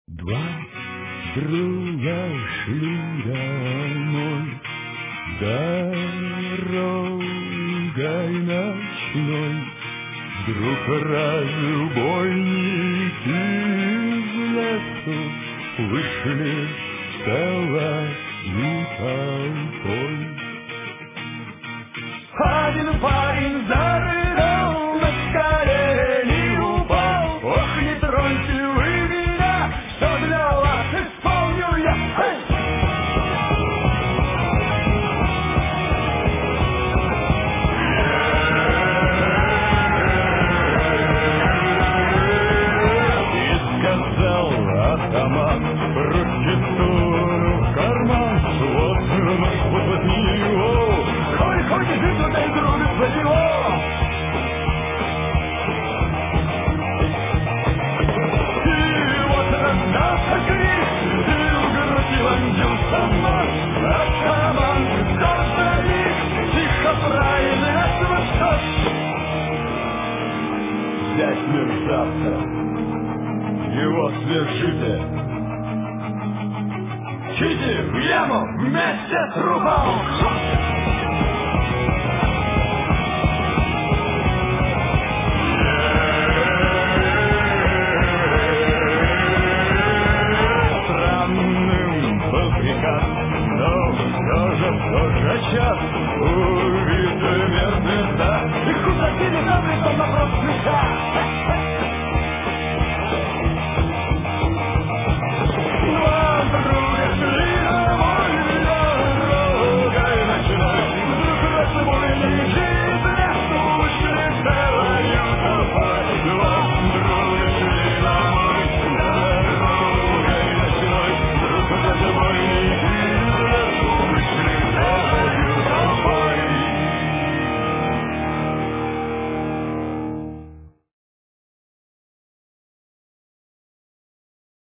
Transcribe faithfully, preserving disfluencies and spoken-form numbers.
Два друга шли домой дорогой ночной. Вдруг разбойники из лесу вышли целой толпой. Один парень зарыдал, на колени упал. Ох, не троньте вы меня, что для вас исполню я. Эй! И сказал атаман, руки суну в карман. Вот, вот, вот возьми его, хоть, хоть, иди туда и друга своего. И вот раздался крик, и угрозил ангел-саман. Атаман взял старик, тихо произнес восток. Взять мерзавца, его свяжите, кидите в яму вместе с трупом. Странным был приказ, но все же в тот же час у